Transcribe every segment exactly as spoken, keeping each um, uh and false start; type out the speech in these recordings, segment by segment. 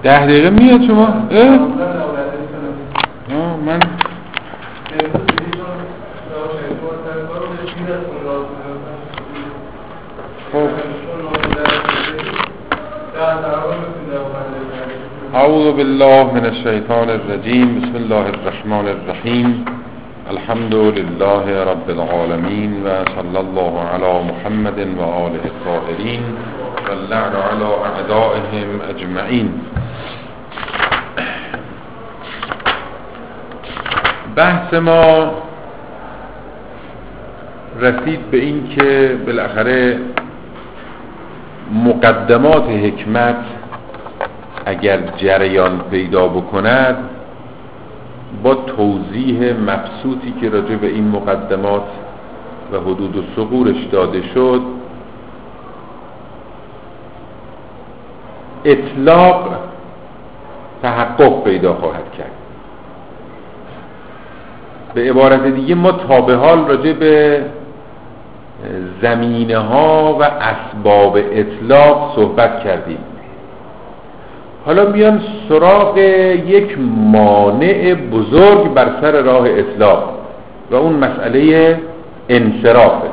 ده دقیقه میاد شما؟ اه؟ آه من خب اعوذ بالله من الشیطان الرجیم. بسم الله الرحمن الرحیم. الحمد لله رب العالمین و صلی الله علی محمد و آله الطاهرین و اللعن علی اعدائهم اجمعین. بحث ما رسید به این که بالاخره مقدمات حکمت اگر جریان پیدا بکند با توضیح مبسوطی که راجع به این مقدمات و حدود و ثغورش داده شد، اطلاق تحقق پیدا خواهد کرد. به عبارت دیگه ما تا به حال راجع به زمینه ها و اسباب اطلاق صحبت کردیم. حالا میان سراغ یک مانع بزرگ بر سر راه اطلاق و اون مسئله انصرافه.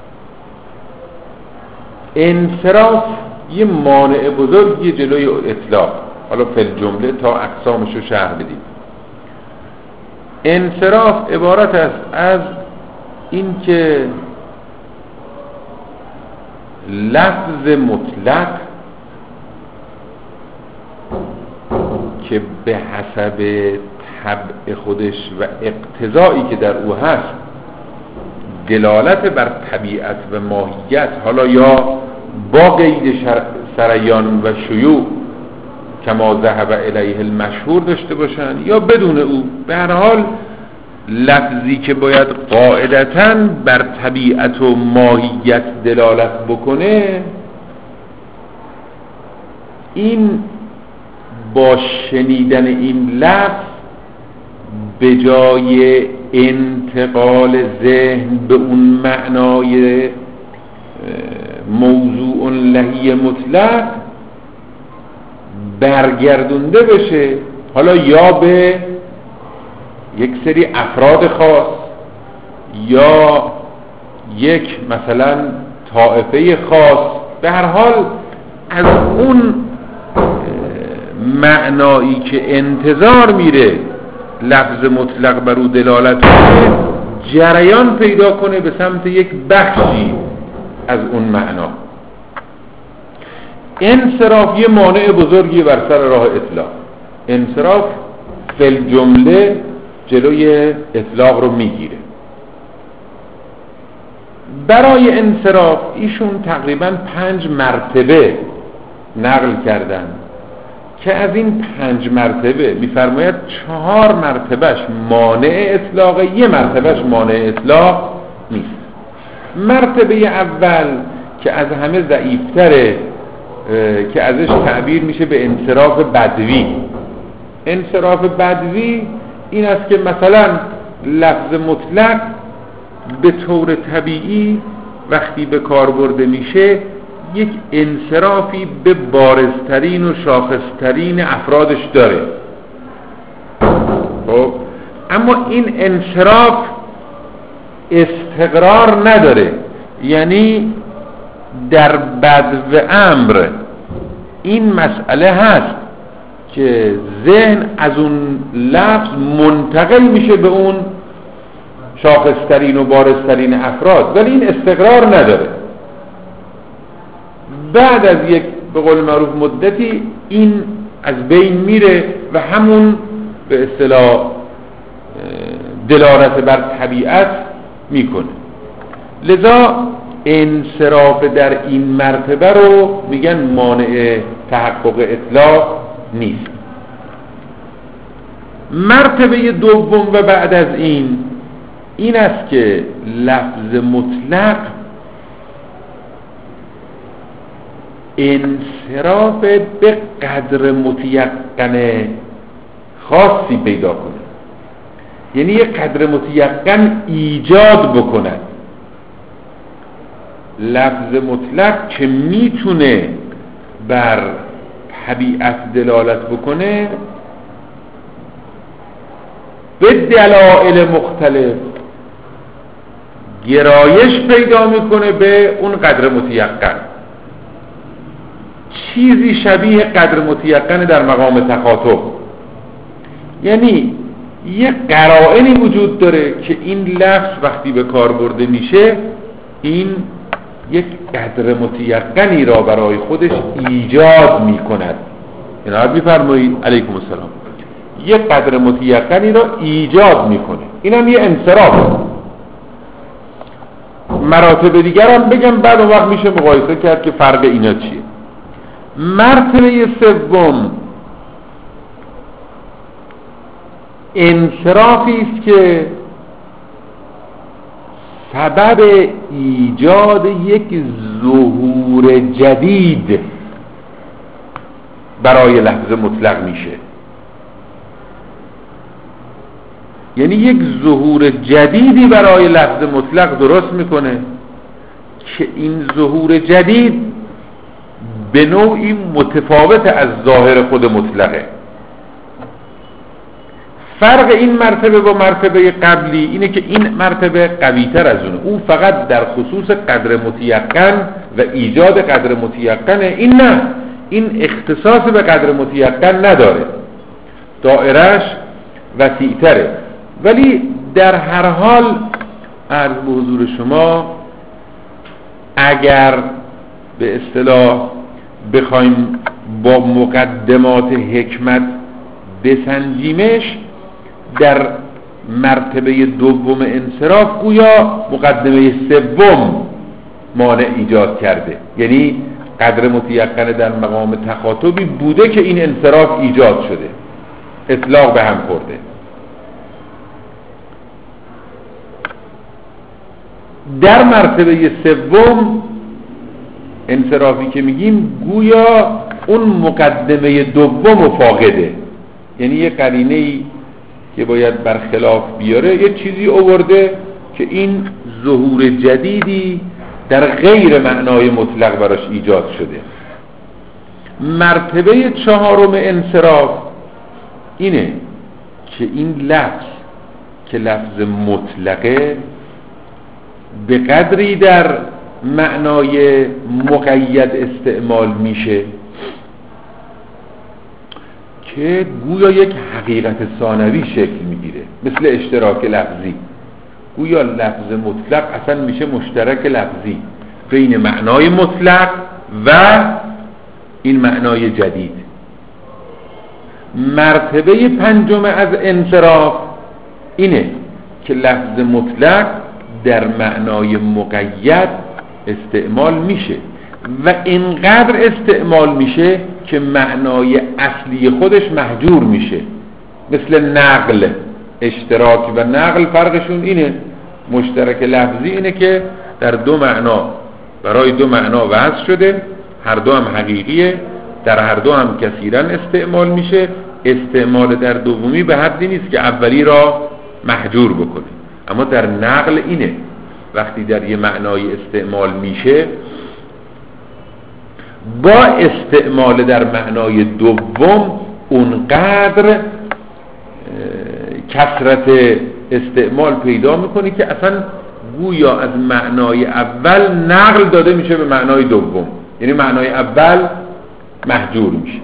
انصراف یه مانع بزرگی جلوی اطلاق. حالا فی الجمله تا اقسامش رو شرح بدیم. انصراف عبارت است از این که لفظ مطلق که به حسب طبع خودش و اقتضایی که در او هست دلالت بر طبیعت و ماهیت، حالا یا با قید سریان و شیوع کما ذهب الیه المشهور داشته باشن یا بدون او، به هر حال لفظی که باید قاعدتاً بر طبیعت و ماهیت دلالت بکنه، این با شنیدن این لفظ به جای انتقال ذهن به اون معنای موضوع لهی مطلق برگردونده بشه، حالا یا به یک سری افراد خاص یا یک مثلا طائفه خاص، به هر حال از اون معنایی که انتظار میره لفظ مطلق بر او دلالت کنه جریان پیدا کنه به سمت یک بخشی از اون معنا. انصراف یه مانع بزرگی بر سر راه اطلاق. انصراف فی الجمله جلوی اطلاق رو میگیره. برای انصراف ایشون تقریبا پنج مرتبه نقل کردن که از این پنج مرتبه میفرماید چهار مرتبهش مانع اطلاقه، یه مرتبهش مانع اطلاق نیست. مرتبه اول که از همه ضعیفتره که ازش تعبیر میشه به انصراف بدوی. انصراف بدوی این است که مثلا لفظ مطلق به طور طبیعی وقتی به کار برده میشه یک انصرافی به بارزترین و شاخصترین افرادش داره. خب اما این انصراف استقرار نداره، یعنی در بدو امر این مسئله هست که ذهن از اون لفظ منتقل میشه به اون شاخصترین و بارزترین افراد، ولی این استقرار نداره. بعد از یک به قول معروف مدتی این از بین میره و همون به اصطلاح دلالت بر طبیعت میکنه. لذا انصراف در این مرتبه رو میگن مانع تحقق اطلاق نیست. مرتبه دوم و بعد از این این است که لفظ مطلق انصراف به قدر متیقن خاصی پیدا کنه، یعنی یک قدر متیقن ایجاد بکند. لفظ مطلق که میتونه بر طبیعت دلالت بکنه به دلایل مختلف گرایش پیدا میکنه به اون قدر متیقن. چیزی شبیه قدر متیقن در مقام تخاطب، یعنی یه قرائنی وجود داره که این لفظ وقتی به کار برده میشه این یک قدر متیقنی را برای خودش ایجاد میکند. اینا میفرمایید علیکم السلام، یک قدر متیقنی را ایجاد میکنه. اینم یه انصراف. مراتب دیگر هم بگم بعد اون وقت میشه مقایسه کرد که فرق اینا چیه. مرتبه سوم انصرافی است که سبب ایجاد یک ظهور جدید برای لفظ مطلق میشه. یعنی یک ظهور جدیدی برای لفظ مطلق درست میکنه که این ظهور جدید به نوعی متفاوت از ظاهر خود مطلقه. فرق این مرتبه با مرتبه قبلی اینه که این مرتبه قوی‌تر از اونه. اون فقط در خصوص قدر متیقن و ایجاد قدر متیقنه، این نه، این اختصاص به قدر متیقن نداره، دائره‌اش وسیع‌تره. ولی در هر حال عرض به حضور شما اگر به اصطلاح بخوایم با مقدمات حکمت بسنجیمش، در مرتبه دوم انصراف گویا مقدمه سوم مانع ایجاد کرده، یعنی قدر متیقن در مقام تخاطبی بوده که این انصراف ایجاد شده، اطلاق به هم خورده. در مرتبه سوم انصرافی که میگیم گویا اون مقدمه دوم فاقده، یعنی یه قرینه‌ای که باید برخلاف بیاره یه چیزی آورده که این ظهور جدیدی در غیر معنای مطلق براش ایجاد شده. مرتبه چهارم انصراف اینه که این لفظ که لفظ مطلقه به قدری در معنای مقید استعمال میشه که گویا یک حقیقت ثانوی شکل میگیره، مثل اشتراک لفظی. گویا لفظ مطلق اصلا میشه مشترک لفظی بین معنای مطلق و این معنای جدید. مرتبه پنجم از انصراف اینه که لفظ مطلق در معنای مقید استعمال میشه و اینقدر استعمال میشه که معنای اصلی خودش محجور میشه، مثل نقل. اشتراک و نقل فرقشون اینه. مشترک لفظی اینه که در دو معنا برای دو معنا وضع شده، هر دو هم حقیقیه، در هر دو هم کثیرا استعمال میشه. استعمال در دومی به حدی نیست که اولی را محجور بکنه. اما در نقل اینه، وقتی در یه معنای استعمال میشه با استعمال در معنای دوم اونقدر کثرت استعمال پیدا میکنه که اصلا گویا از معنای اول نقل داده میشه به معنای دوم، یعنی معنای اول محجور میشه.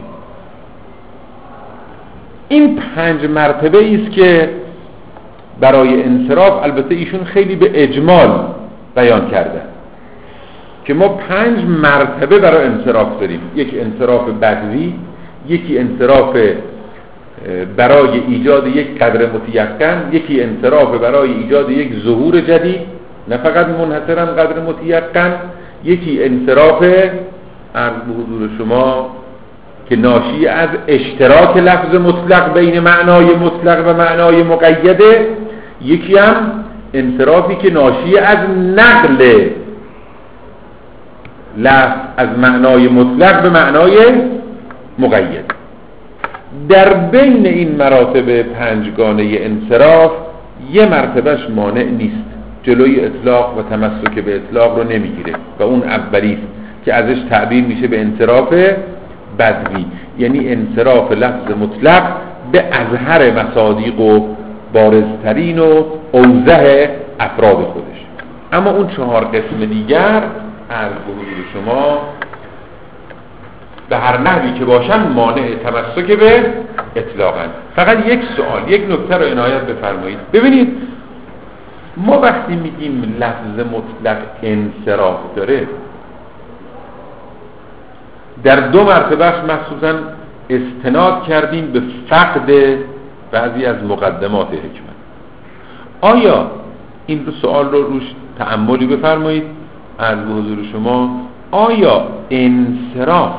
این پنج مرتبه ایست که برای انصراف، البته ایشون خیلی به اجمال بیان کردن که ما پنج مرتبه برای انصراف داریم. یک انصراف بدوی، یکی انصراف برای ایجاد یک قدر متیقن، یکی انصراف برای ایجاد یک ظهور جدید نه فقط منحصرا قدر متیقن، یکی انصراف عرض به حضور شما که ناشی از اشتراک لفظ مطلق بین معنای مطلق و معنای مقیده، یکی هم انصرافی که ناشی از نقل لفظ از معنای مطلق به معنای مقید. در بین این مراتب پنجگانه انصراف یه مرتبهش مانع نیست، جلوی اطلاق و تمسک به اطلاق رو نمیگیره و اون اولیست که ازش تعبیر میشه به انصراف بدوی. یعنی انصراف لفظ مطلق به اظهر مصادیق و بارزترین و اوضح افراد خودش. اما اون چهار قسم دیگر عرض به حضور شما به هر نحوی که باشن مانع تمسک به اطلاقاً. فقط یک سوال، یک نکته رو عنایت بفرمایید. ببینید ما وقتی میگیم لفظ مطلق انصراف داره، در دو مرتبه مخصوصاً استناد کردیم به فقد بعضی از مقدمات حکمت. آیا این دو سوال رو روش تأملی بفرمایید عرض به حضور شما؟ آیا انصراف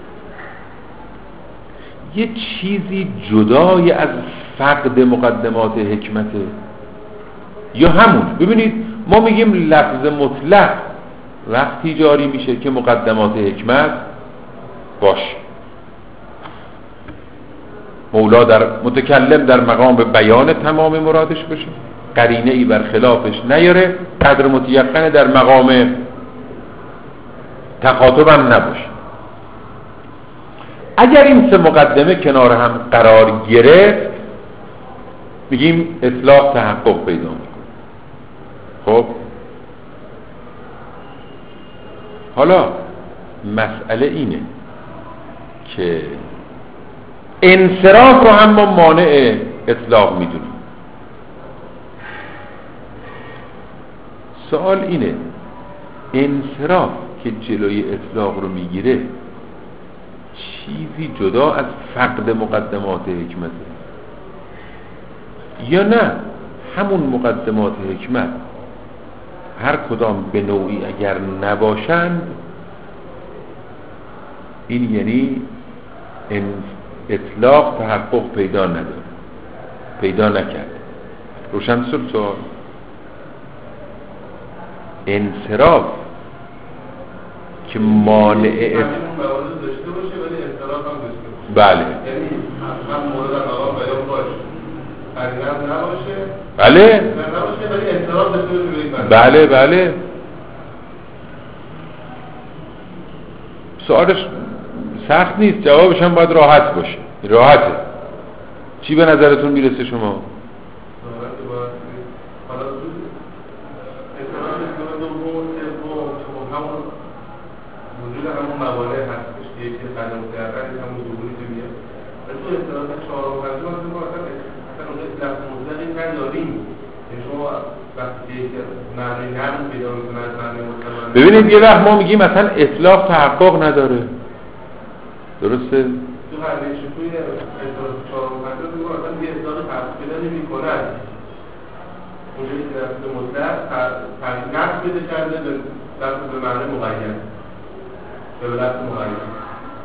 یه چیزی جدای از فقد مقدمات حکمته یا همون؟ ببینید ما میگیم لفظ مطلق وقتی جاری میشه که مقدمات حکمت باشه. مولا در متکلم در مقام بیان تمام مرادش باشه، قرینه ای بر خلافش نیاره، قدر متیقن در مقام تخاطب هم نباشه. اگر این سه مقدمه کنار هم قرار گرفت میگیم اطلاق تحقق پیدا میکنه. خب حالا مسئله اینه که انصراف رو هم ما مانع اطلاق میدونیم. سوال اینه انصراف که جلوی اطلاق رو میگیره چیزی جدا از فقد مقدمات حکمته یا نه همون مقدمات حکمت هر کدام به نوعی اگر نباشند این یعنی اطلاق تحقق پیدا نداره، پیدا نکرد. روشن شد سوال؟ انصراف که مانع ات... بله یعنی هم مورد آقا بیان باشه قرینه نباشه، بله نباشه ولی انصراف داشته باشه. بله بله سوالش سخت نیست، جوابش هم باید راحت باشه. راحته. چی به نظرتون میرسه شما؟ ببینید یه وقت ما میگیم مثلا اطلاق تحقق نداره، درسته؟ تو هر توی اطلاق چهار و پنج رو مثلا یه اطلاق تحقق پیدا نمی‌کنه. اونجایی که لفظ مطلق نقص پیدا کرده به لفظ به معنی مقید به لفظ مقید.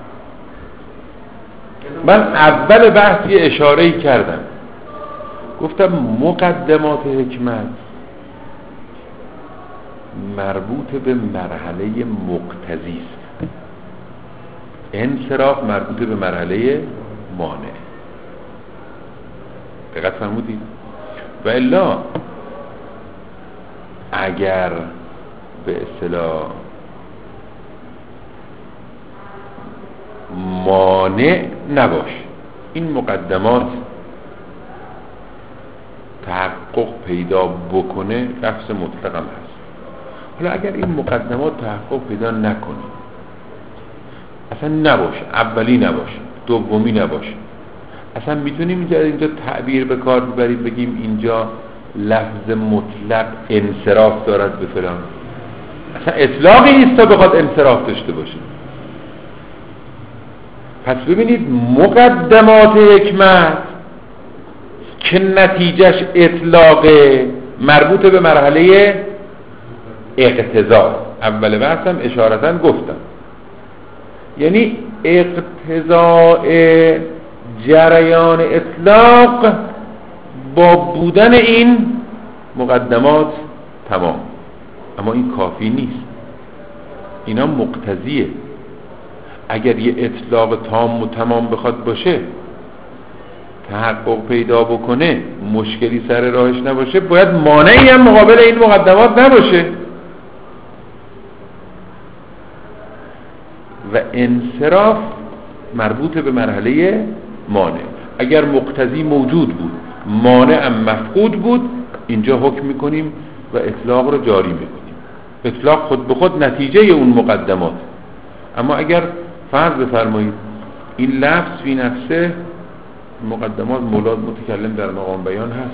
من اول بحث یه اشاره‌ای کردم، گفتم مقدمات حکمت مربوط به مرحله مقتضی است، انصراف مربوط به مرحله مانع. دقت فرمودید؟ و الا اگر به اصطلاح مانع نباشه این مقدمات تحقق پیدا بکنه لفظ مطلق هم هست. حالا اگر این مقدمات تحقق پیدا نکنه، اصلا نباشه، اولی نباشه، دومی نباشه، اصلا میتونیم اینجا اینجا تعبیر به کار ببریم بگیم اینجا لفظ مطلق انصراف دارد به فلان؟ اصلا اطلاقی نیست تا بخواد انصراف داشته باشه. پس ببینید مقدمات حکمت که نتیجهش اطلاق مربوط به مرحله اقتضا. اول بحثم اشارتاً گفتم یعنی اقتضاء جریان اطلاق با بودن این مقدمات تمام. اما این کافی نیست، اینا مقتضیه. اگر یه اطلاق تام و تمام بخواد باشه، تحقق پیدا بکنه، مشکلی سر راهش نباشه، باید مانعی هم مقابل این مقدمات نباشه. و انصراف مربوط به مرحله مانع. اگر مقتضی موجود بود مانع هم مفقود بود، اینجا حکم میکنیم و اطلاق رو جاری میکنیم. اطلاق خود به خود نتیجه اون مقدمات. اما اگر فرض بفرمایید این لفظ فی نفسه مقدمات مولاد متکلم در مقام بیان هست،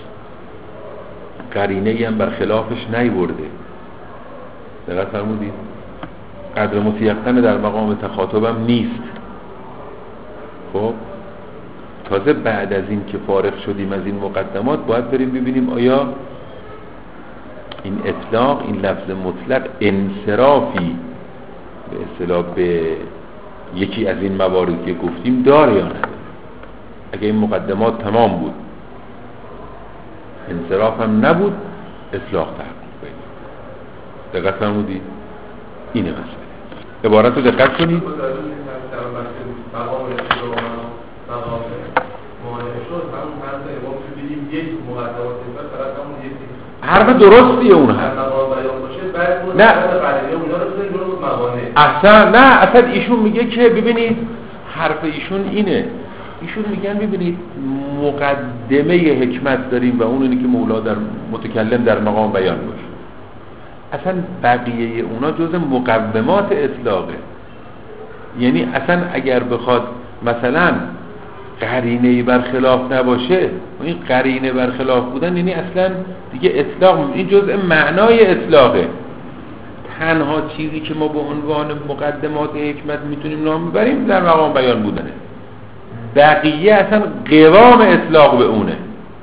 قرینه هم بر خلافش نیورده، دقیق فرمودید، قدر متیقن در مقام تخاطب هم نیست. خب تازه بعد از این که فارغ شدیم از این مقدمات باید بریم ببینیم آیا این اطلاق، این لفظ مطلق انصرافی به اصطلاح به یکی از این مواردی که گفتیم داره یا نه. اگه این مقدمات تمام بود، انصراف هم نبود، اطلاق تحقق پیدا. دقت فرمودید؟ اینه مسئله. عبارت رو دقت کنید. حرف درستیه اون هست. نه اصلا نه اصلا ایشون میگه که ببینید حرف ایشون اینه، ایشون میگن ببینید مقدمه حکمت داریم و اون اینه که مولا در متکلم در مقام بیان باشه. اصلا بقیه اونا جز مقومات اطلاقه. یعنی اصلا اگر بخواد مثلا قرینه برخلاف نباشه، این قرینه برخلاف بودن یعنی اصلا دیگه اطلاق، این جزء معنای اطلاقه. تنها چیزی که ما به عنوان مقدمات حکمت میتونیم نام ببریم در مقام بیان بودنه، بقیه اصلا قوام اطلاق به اونه.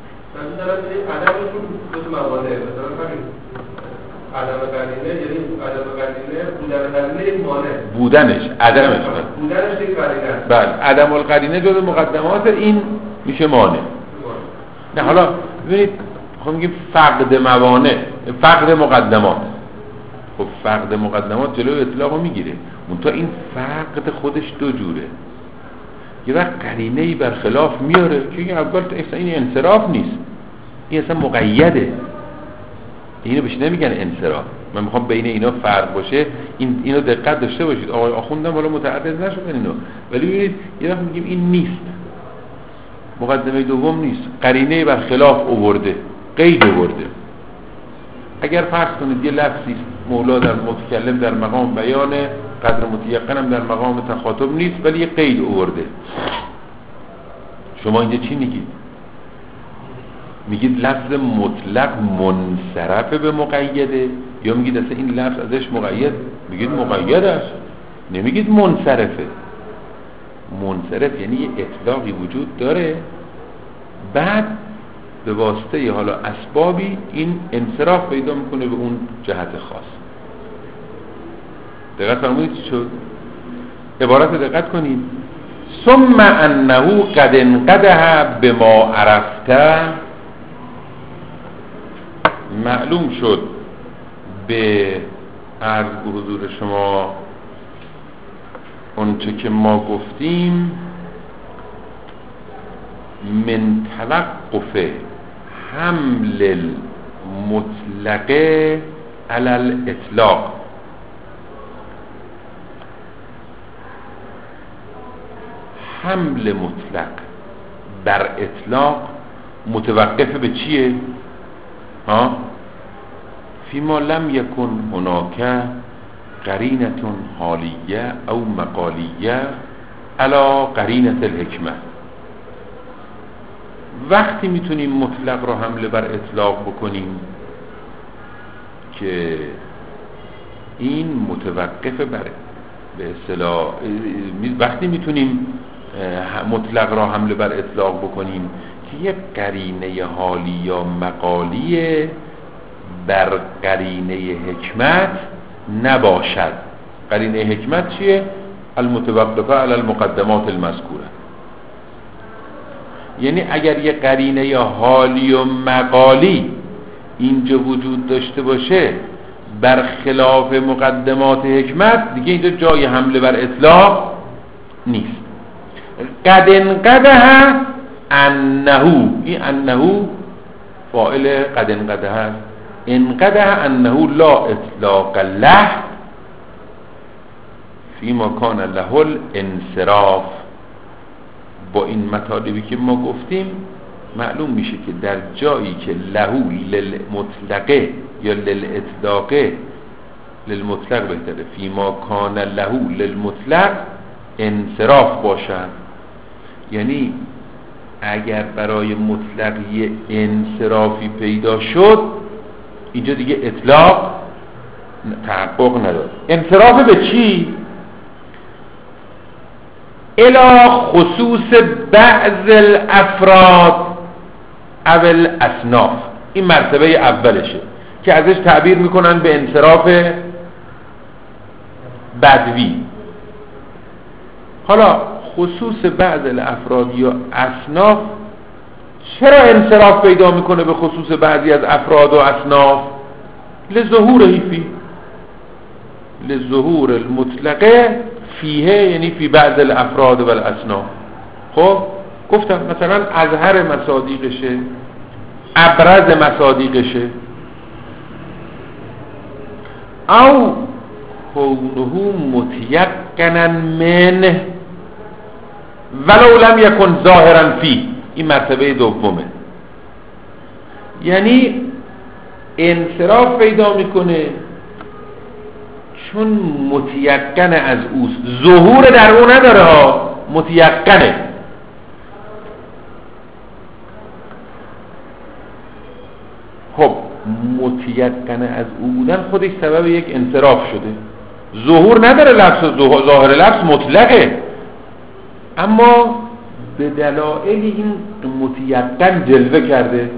عدم قرینه یعنی عدم قرینه بودن قرینه یک مانع، بودنش عدمش بودنش یک قرینه است. بله عدم القرینه جزء مقدمات این میشه مانع. نه حالا ببینید خب میگیم فقد موانع، فقد مقدمات. خب فقد مقدمات جلوی اطلاق رو میگیره، منتها این فقد خودش دو جوره. یه وقت قرینه‌ای برخلاف میاره که این اول اصلا این انصراف نیست، این اصلا مقیده، اینو بهش نمیگن انصراف. من میخوام بین اینا فرق باشه، این اینو دقت داشته باشید. آقای آخوندم حالا متعرض نشدن اینو، ولی ببینید یه وقت میگیم این نیست، مقدمه دوم نیست، قرینه برخلاف آورده، قید آورده. اگر فرض کنید یه لفظی مولا در متکلم در مقام بیان، قدر متیقن هم در مقام تخاطب نیست، ولی یه قید آورده، شما اینجا چی میگید؟ میگید لفظ مطلق منصرف به مقیده، یا میگید اصلا این لفظ ازش مقید؟ میگید مقید است، نمیگید منصرفه. منصرف یعنی یه اطلاقی وجود داره، بعد به واسطه حالا اسبابی این انصراف پیدا میکنه به اون جهت خاص. دقت فرمودید چی شد؟ عبارت دقت کنید. ثم انه قد انقدح بما عرفته، معلوم شد به عرض به حضور شما اونچه که ما گفتیم من توقف حمل المطلق علی الاطلاق. حمل مطلق بر اطلاق متوقف به چیه؟ ها؟ فیما لم یکن هناک قرینه حالیه او مقالیه علی قرینه الحکمه. وقتی میتونیم مطلق رو حمله بر اطلاق بکنیم که این متوقف بر به اصطلاح، وقتی میتونیم مطلق را حمله بر اطلاق بکنیم که یک قرینه حالی یا مقالی بر قرینه حکمت نباشد. قرینه حکمت چیه؟ المتوقفه علی المقدمات المذکوره. یعنی اگر یک قرینه حالی و مقالی اینجا وجود داشته باشه بر خلاف مقدمات حکمت، دیگه اینجا جای حمله بر اطلاق نیست. قد انقدح انه، این انه فاعل قد انقدح هست. انقدح انه لا اطلاق له فیما کان له الانصراف. با این مطالبی که ما گفتیم معلوم میشه که در جایی که لهو للمطلقه یا للاطلاقه، للمطلق بهتره، فیما کان لهو للمطلق انصراف باشد، یعنی اگر برای مطلق یه انصرافی پیدا شد اینجا دیگه اطلاق تحقق نداره. انصراف به چی؟ الی خصوص بعض الافراد او الاصناف. این مرتبه اولشه که ازش تعبیر میکنن به انصراف بدوی. حالا خصوص بعض الافراد یا اصناف، چرا انصراف پیدا میکنه به خصوص بعضی از افراد و اصناف؟ لظهوره فی، لظهور المطلقه فیه، یعنی فی بعض الافراد و الاصناف. خب گفتم مثلا اظهر مصادیقشه، ابرز مصادیقشه، او کونه متیقنا من ولو لم یکن ظاهرا فی. این مرتبه دومه، یعنی انصراف پیدا میکنه چون متیقن از اوست، ظهور در او نداره ها، متیقنه. خب متیقن از او بودن خودش سبب یک انصراف شده. ظهور نداره لفظ، ظاهر لفظ مطلقه، اما به دلایل این متیقن جلوه کرده.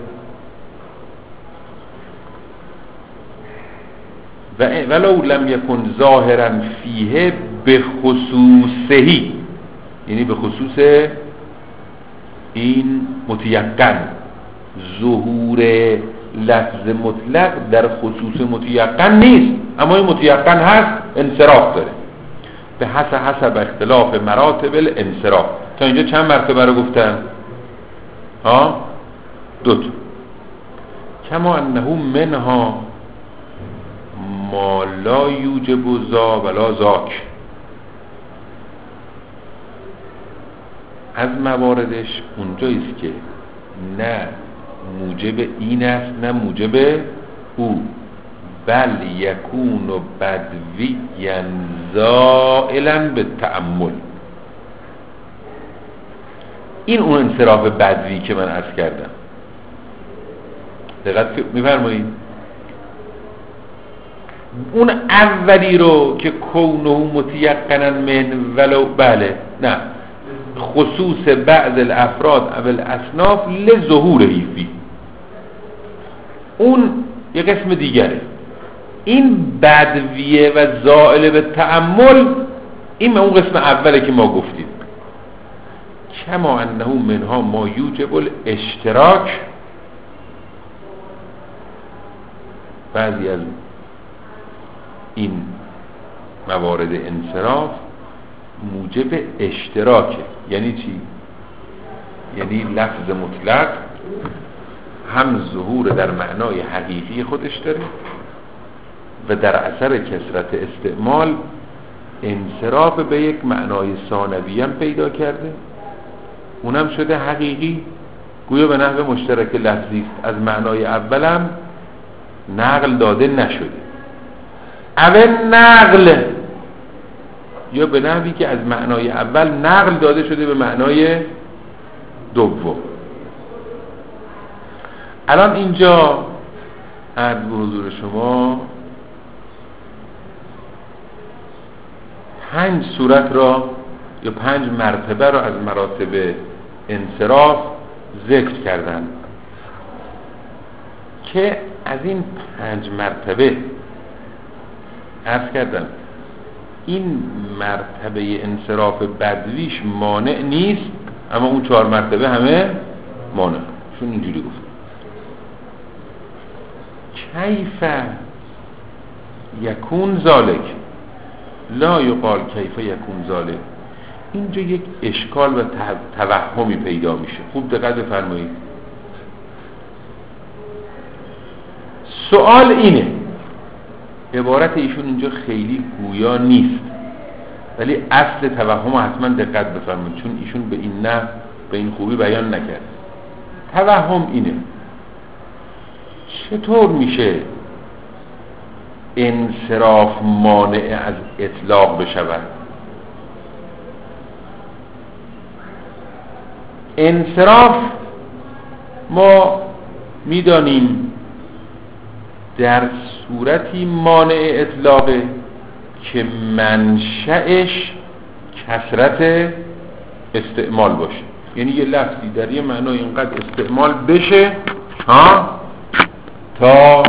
و ولو لم یکن ظاهرا فیه به خصوصهی، یعنی به خصوص این متیقن. ظهور لفظ مطلق در خصوص متیقن نیست، اما این متیقن هست، انصراف داره. به حسب حسب اختلاف مراتب الانصراف. تا اینجا چند مرتبه رو گفتن؟ ها دو تا. کما انه منها ما لا یوجب ذا ولا ذاک. از مواردش اونجاییست که نه موجب این است نه موجب او، بل یکون بدویا زائلا به تأمل. این اون انصراف بدوی که من عرض کردم. دقت می‌فرمایید؟ اون اولی رو که کونه متیقنا من ولو، بله نه، خصوص بعض الافراد او الاصناف لظهورهی فی، اون یه قسم دیگره. این بدویه و زائل به تأمل، این اون قسم اوله که ما گفتیم. کما انه منها ما یوجب الاشتراک، بعضی از این موارد انصراف موجب اشتراکه. یعنی چی؟ یعنی لفظ مطلق هم ظهور در معنای حقیقی خودش داره و در اثر کثرت استعمال انصراف به یک معنای ثانوی هم پیدا کرده، اونم شده حقیقی، گویا به نحو مشترک لفظی است، از معنای اولم نقل داده نشده. اول نقل، یا به نحوی که از معنای اول نقل داده شده به معنای دوم. الان اینجا عرض به حضور شما پنج صورت را یا پنج مرتبه را از مراتب انصراف ذکر کردن که از این پنج مرتبه عرض کردم این مرتبه انصراف بدویش مانع نیست، اما اون چهار مرتبه همه مانع. چون اینجوری گفت کیف یکون ذالک لا یقال کیف یکون ذالک. اینجا یک اشکال و توهمی پیدا میشه. خوب دقت بفرمایید. سوال اینه، عبارت ایشون اینجا خیلی گویا نیست، ولی اصل توهم حتما دقت بفرمایید، چون ایشون به این نه به این خوبی بیان نکرد. توهم اینه چطور میشه انصراف مانع از اطلاق بشود؟ انصراف ما میدانیم در صورتی مانع اطلاقه که منشأش کثرت استعمال باشه، یعنی یه لفظی در یه معنای اینقدر استعمال بشه ها تا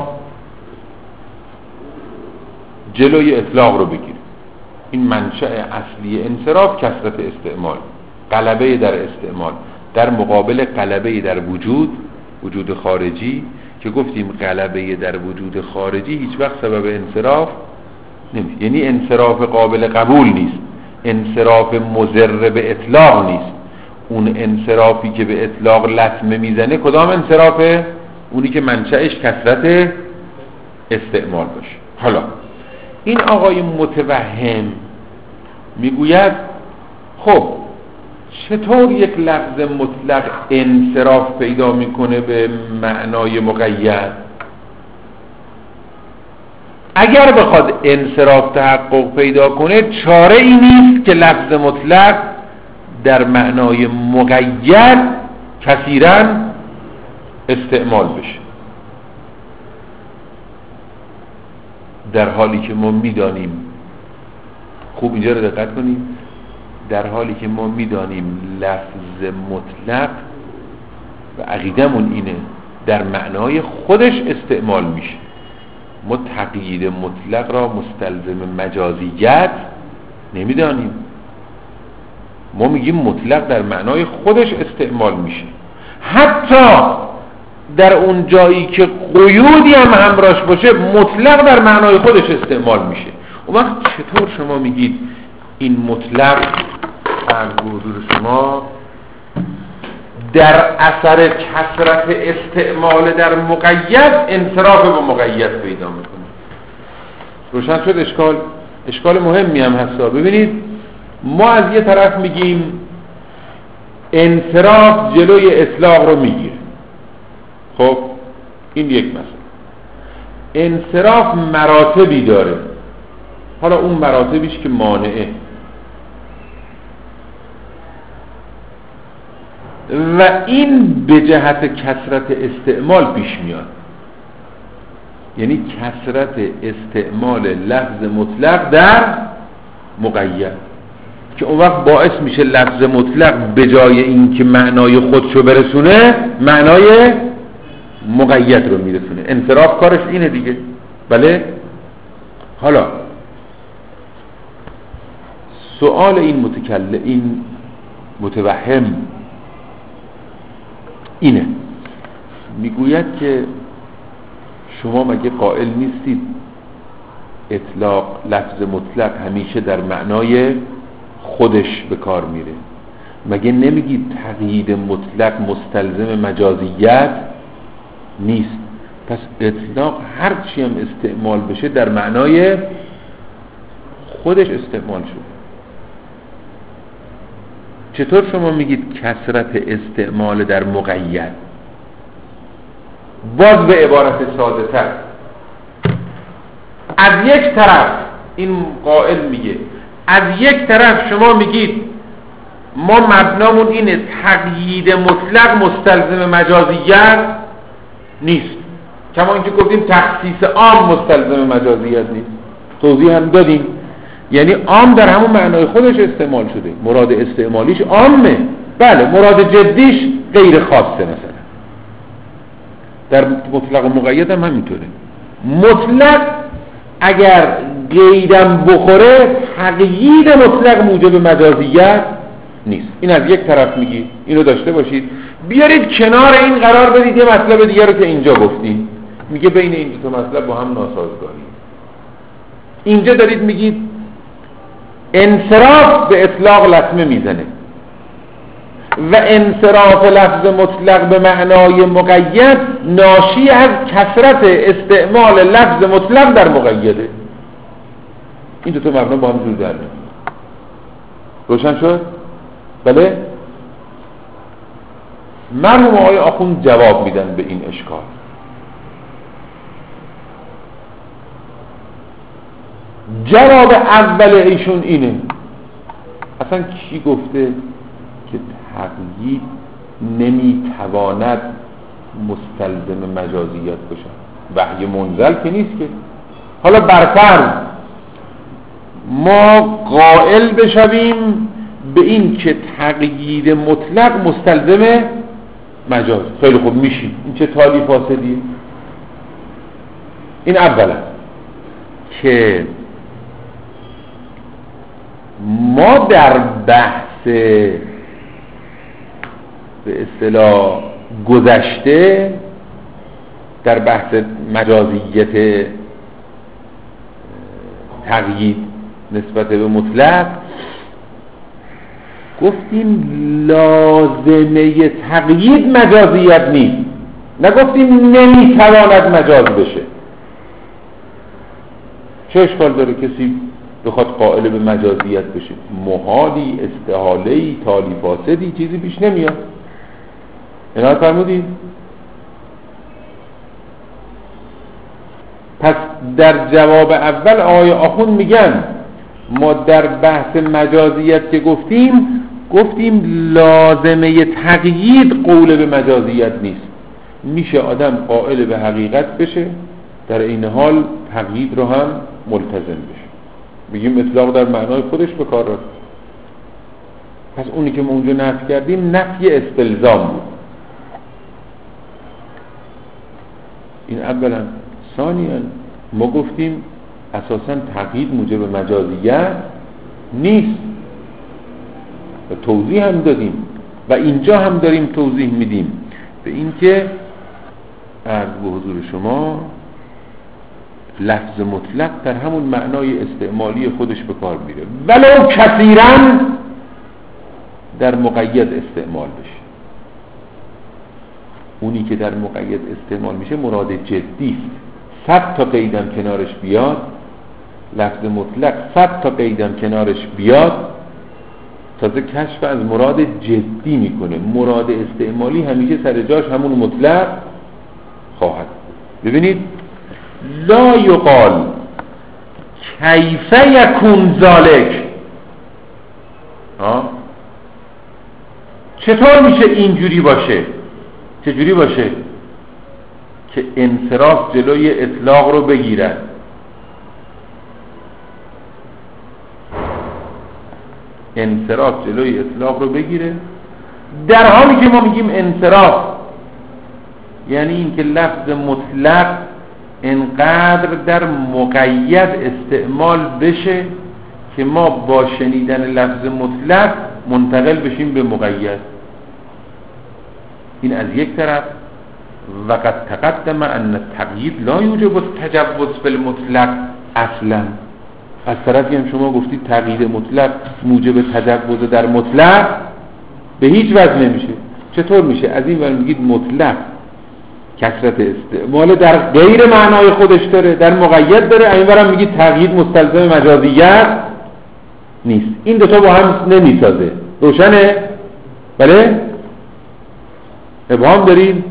جلوی اطلاق رو بگیره. این منشأ اصلی انصراف کثرت استعمال، غلبه در استعمال در مقابل غلبه در وجود، وجود خارجی که گفتیم غلبه در وجود خارجی هیچ وقت سبب انصراف نمیشه، یعنی انصراف قابل قبول نیست، انصراف مضر به اطلاق نیست. اون انصرافی که به اطلاق لطمه میزنه کدام انصرافه؟ اونی که منشأش کثرت استعمال باشه. حالا این آقای متوهم میگوید خب چطور یک لفظ مطلق انصراف پیدا میکنه به معنای مقید؟ اگر بخواد انصراف تحقق پیدا کنه چاره ای نیست که لفظ مطلق در معنای مقید کثیراً استعمال بشه، در حالی که ما میدانیم، خوب اینجا رو دقت کنیم، در حالی که ما میدانیم لفظ مطلق و عقیدمون اینه در معنای خودش استعمال میشه. ما تقیید مطلق را مستلزم مجازیت نمیدانیم، ما میگیم مطلق در معنای خودش استعمال میشه، حتی در اون جایی که قیودی هم همراهش باشه مطلق در معنای خودش استعمال میشه. اون وقت چطور شما میگید این مطلق عرض به حضور شما در اثر کثرت استعمال در مقید انصراف با مقید پیدا میکنه؟ روشن شد اشکال؟ اشکال مهمی هم هستا. ببینید ما از یه طرف میگیم انصراف جلوی اطلاق رو میگیره، خب این یک مسئله. انصراف مراتبی داره، حالا اون مراتبیش که مانعه و این به جهت کثرت استعمال پیش میاد، یعنی کثرت استعمال لفظ مطلق در مقید که اون وقت باعث میشه لفظ مطلق به جای این که معنای خودشو برسونه معنای مقید رو میرسونه. انصراف کارش اینه دیگه، بله؟ حالا سؤال این متکلم، این متوهم اینه، میگوید که شما مگه قائل نیستید اطلاق لفظ مطلق همیشه در معنای خودش به کار میره؟ مگه نمیگید تقیید مطلق مستلزم مجازیت نیست؟ پس اطلاق هر چی هم استعمال بشه در معنای خودش استعمال شده. چطور شما میگید کثرت استعمال در مقید؟ باز به عبارت ساده تر، از یک طرف این قائل میگه، از یک طرف شما میگید ما مبنامون اینه تقیید مطلق مستلزم مجازیت نیست، کما اینکه گفتیم تخصیص عام مستلزم مجازیت نیست، توضیح هم دادیم، یعنی عام در همون معنای خودش استعمال شده، مراد استعمالیش عامه، بله مراد جدیش غیر خاصه. مثلا در مطلق و مقید هم همینطوره، مطلق اگر قیدم بخوره تقیید مطلق موجب مجازیت نیست. این از یک طرف میگی، اینو داشته باشید. بیارید کنار این قرار بدید یه مطلب دیگه رو که اینجا گفتیم، میگه بین این دو مطلب با هم ناسازگاری. اینجا دارید میگید انصراف به اطلاق لطمه میزنه و انصراف لفظ مطلق به معنای مقید ناشی از کثرت استعمال لفظ مطلق در مقیده. این دو تا مبنا با هم جور در نمیاد. روشن شد؟ بله؟ مرحوم آقای آخوند جواب میدن به این اشکال. جواب اول ایشون اینه، اصلا کی گفته که تقیید نمیتواند مستلزم مجازیت باشه؟ وحی منزل که نیست که. حالا برفرض ما قائل بشویم به این که تقیید مطلق مستلزم مجاز، خیلی خوب میشیم. این چه تالی فاسدیه؟ این اولا که ما در بحث به اصطلاح گذشته، در بحث مجازیت تقیید نسبت به مطلق گفتیم لازمه تقیید مجازیت نیست، نگفتیم نمیتواند مجاز بشه. چه اشکال داره کسی بخواد قائل به مجازیت بشه؟ محالی، استحاله‌ای، تالی فاسدی چیزی پیش نمیاد. اینا فرمودید؟ پس در جواب اول آقای آخوند میگن ما در بحث مجازیت که گفتیم گفتیم لازمه تقیید قول به مجازیت نیست. میشه آدم قائل به حقیقت بشه در این حال تقیید رو هم ملتزم بشه، بگیم اطلاق در معنای خودش به کار رفت. پس اونی که ما اونجا نفی کردیم نفی استلزام بود. این اولا. ثانیاً ما گفتیم اساساً تقیید موجب مجازیت نیست و توضیح هم دادیم و اینجا هم داریم توضیح میدیم به این که عرض به حضور شما لفظ مطلق در همون معنای استعمالی خودش به کار میره ولو کثیراً در مقید استعمال بشه. اونی که در مقید استعمال میشه مراد جدی است. صد تا قیدم کنارش بیاد، لفظ مطلق صد تا قیدم کنارش بیاد تازه کشف از مراد جدی میکنه. مراد استعمالی همیشه سر جاش همون مطلق خواهد. ببینید لا یقال کیف یکون ذالک، ها چطور میشه اینجوری باشه؟ چجوری باشه که انصراف جلوی اطلاق رو بگیرد؟ انصراف جلوی اطلاق رو بگیره در حالی که ما میگیم انصراف یعنی اینکه لفظ مطلق انقدر در مقید استعمال بشه که ما با شنیدن لفظ مطلق منتقل بشیم به مقید. این از یک طرف. و قد تقدم ان التقیید لا یوجب التجوز فی المطلق اصلا. از طرفی هم شما گفتید تقیید مطلق موجب تجوز در مطلق به هیچ وجه نمیشه. چطور میشه؟ از این ور میگید مطلق کثرت استعمال در غیر معنای خودش داره، در مقید داره، این ور هم میگید تقیید مستلزم مجازیت نیست. این دو تا با هم نمیسازه. روشنه؟ بله؟ ابهام دارین؟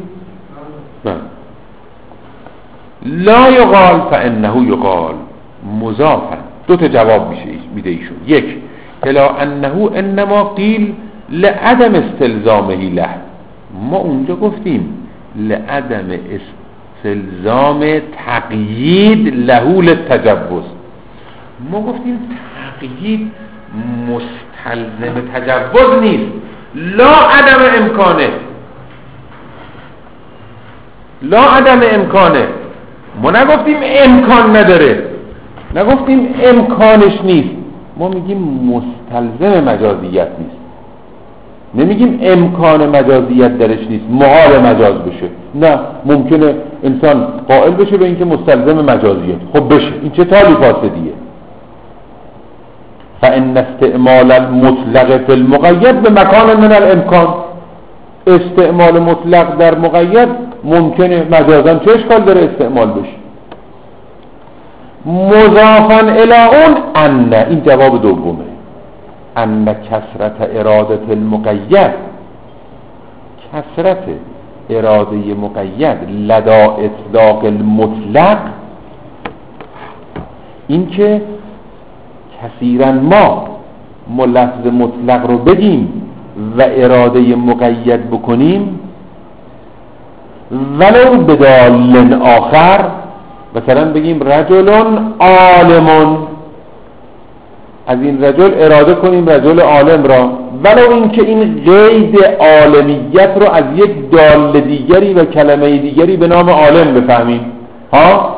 لا یقال فانه یقال مضافا. دو تا جواب میشه میده ایشون. یک الا انه انما قیل لعدم استلزامه له. ما اونجا گفتیم لعدم استلزام تقیید له للتجوز. ما گفتیم تقیید مستلزم تجوز نیست، لا عدم امکانه، لا عدم امکانه. ما نگفتیم امکان نداره، نگفتیم امکانش نیست، ما میگیم مستلزم مجازیت نیست. نمیگیم امکان مجازیت درش نیست، محال مجاز بشه. نه، ممکنه انسان قائل بشه به اینکه مستلزم مجازیت. خب بشه، این چه تالی فاسدیه؟ فان استعمال المطلق فی المقید به مکان من الامکان. استعمال مطلق در مقید ممکنه مجازاً چه اشکال داره استعمال بشه. مضافاً الی اون ان، این جواب دومه، ان کثرت اراده المقید، کثرت اراده مقید لدا اطلاق المطلق، این که کثیرا ما ما لفظ مطلق رو بگیم و اراده مقید بکنیم، ولو بدال آخر، مثلا بگیم رجل عالم، از این رجل اراده کنیم رجل عالم را، ولو اینکه این قید عالمیت رو از یک دال دیگری و کلمه دیگری به نام عالم بفهمیم ها،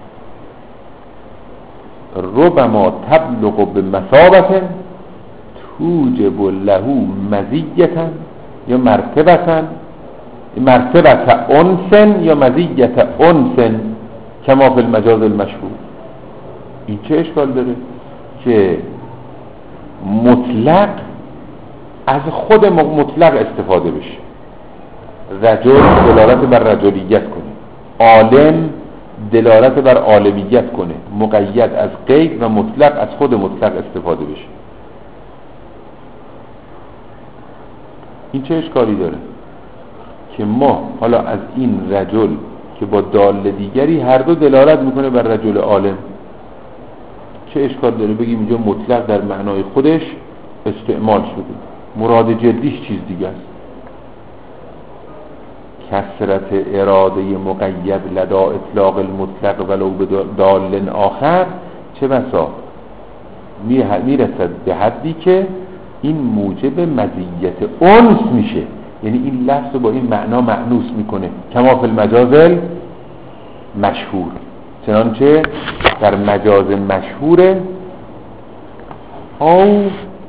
ربما تبلغ به مثابت توجب له مزیتا یا مرتبتا، مرتبت انسن یا مزیت انسن کما فی المجاز المشهور. این چه اشکال داره که مطلق از خود مطلق استفاده بشه، رجل دلالت بر رجلیت کنه، عالم دلالت بر عالمیت کنه، مقید از قید و مطلق از خود مطلق استفاده بشه. این چه اشکالی داره که ما حالا از این رجل که با دال دیگری هر دو دلالت میکنه بر رجل عالم، چه اشکال داره بگیم اینجا مطلق در معنای خودش استعمال شده، مراد جدیش چیز دیگه است. کثرت اراده مقید لدا اطلاق المطلق ولو به دال آخر، چه بسا میرسد به حدی که این موجب مزیت انس میشه، یعنی این لفظ با این معنا مأنوس میکنه، کما فی المجاز مشهور، چنانچه در مجاز مشهور او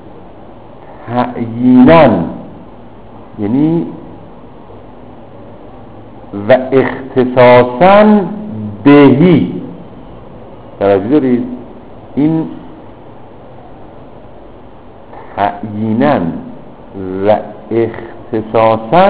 تعییناً، یعنی و اختصاصاً بهی، توجه دارید؟ این تعییناً و اختصاصاً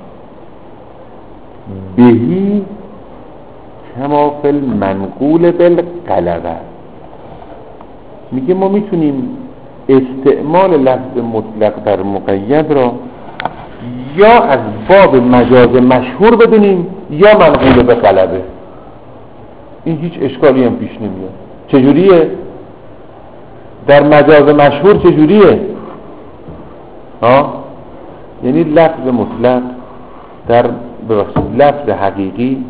بهی کما فی المنقول بالغلبه. میگه ما میتونیم استعمال لفظ مطلق در مقید را یا از باب مجاز مشهور بدونیم یا منقول به غلبه. این هیچ اشکالی هم پیش نمیاد. چجوریه؟ در مجاز مشهور چجوریه؟ ها؟ یعنی لفظ مطلق در لفظ حقیقی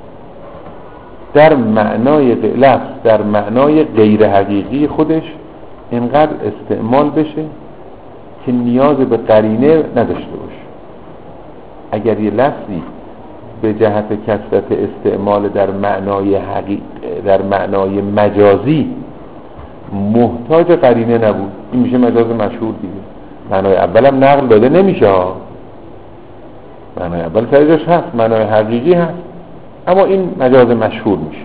در معنای لفظ در معنای غیر حقیقی خودش اینقدر استعمال بشه که نیاز به قرینه نداشته باشه. اگر یه لفظی به جهت کثرت استعمال در معنای حقیقی در معنای مجازی محتاج قرینه نبود، این میشه مجاز مشهور دیگه. معنای اولم نقل داده نمیشه ها، معنای اول سرجاش هست، معنای حقیقی هست، اما این مجاز مشهور میشه.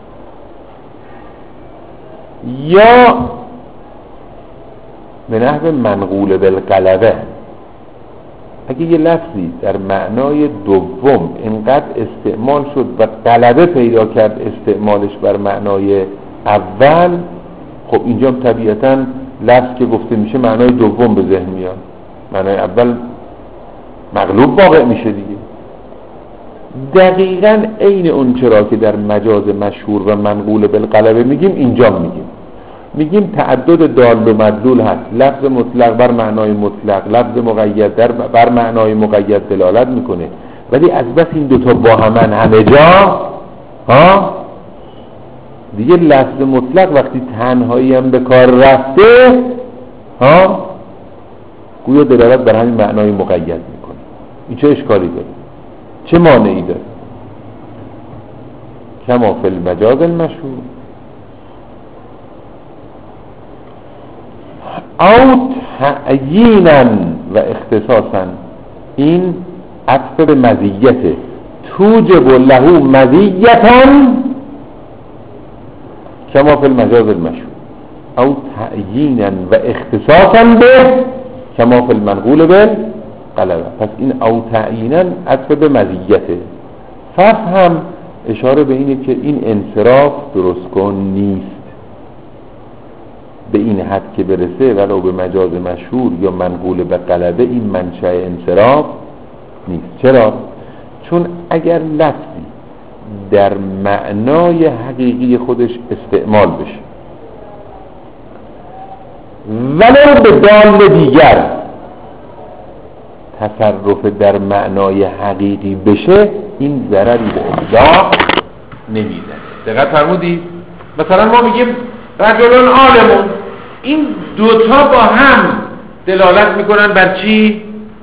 یا به نحو منقول بالغلبه، اگه یه لفظی در معنای دوم اینقدر استعمال شد و غلبه پیدا کرد استعمالش بر معنای اول، خب اینجا طبیعتاً لفظ که گفته میشه معنای دوم به ذهن میاد، معنای اول مغلوب واقع میشه دیگه. دقیقاً عین اون چرا که در مجاز مشهور و منقول بالغلبه میگیم اینجا میگیم میگیم تعدد دال و مدلول هست، لفظ مطلق بر معنای مطلق، لفظ مقید در بر معنای مقید دلالت میکنه، ولی از بس این دوتا با همن همه جا ها دیگه لفظ مطلق وقتی تنهایی هم به کار رفته ها گویا دلالت بر همین معنای مقید میکنه. این چه اشکالی داره؟ چه مانعی داره؟ کما فی المجاز المشهور او تعیینا و اختصاصا، این عطف به مزیته، توجب له مزیتا کما فی المجاز المشهور، او تعیینا و اختصاصا به کما فی المنقول بالغلبه. پس این او تعیینا عطف به مزیته. فهم اشاره به اینه که این انصراف درست کن نیست، به این حد که برسه ولو به مجاز مشهور یا منقول به غلبه این منشأ انصراف نیست. چرا؟ چون اگر لفظی در معنای حقیقی خودش استعمال بشه ولو به دال دیگر تصرف در معنای حقیقی بشه این ضرری به ابداع نمیزنه. دقت فرمودید؟ مثلا ما میگیم رجلون عالمون، این دوتا با هم دلالت میکنن بر چی؟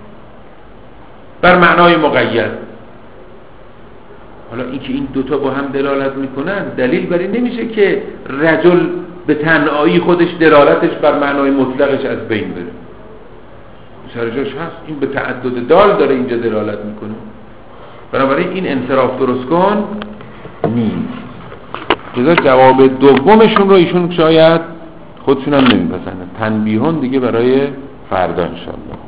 بر معنای مقید. حالا این که این دوتا با هم دلالت میکنن دلیل بر این نمیشه که رجل به تنهایی خودش دلالتش بر معنای مطلقش از بین بره. سرجاش هست این به تعدد دال داره اینجا دلالت میکنه. بنابراین این انصراف درست کن نیست. لذا جواب دومشون رو ایشون شاید خودشون هم نمیپسندن. تنبیهون دیگه برای فردا انشاءالله.